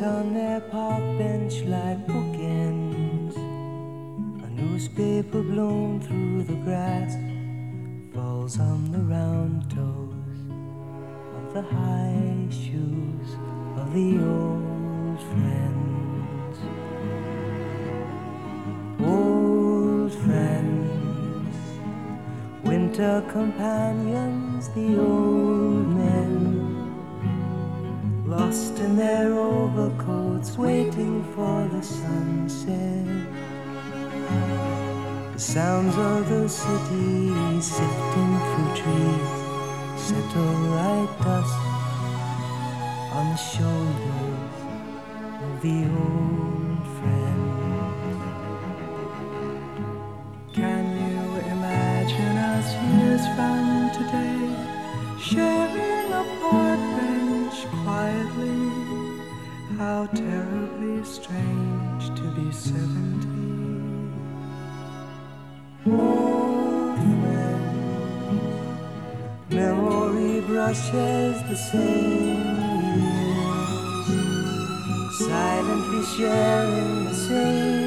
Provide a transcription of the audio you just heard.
on their park bench like bookends. A newspaper blown through the grass falls on the round toes of the high shoes of the old friends. Old friends, winter companions, the old men, lost in their overcoats, waiting for the sunset. The sounds of the city sifting through trees settle like dust on the shoulders of the old friends. Can you imagine us years from today, sharing a park bench quietly? How terribly strange to be 70. Old friends, memory brushes the same years, silently sharing the same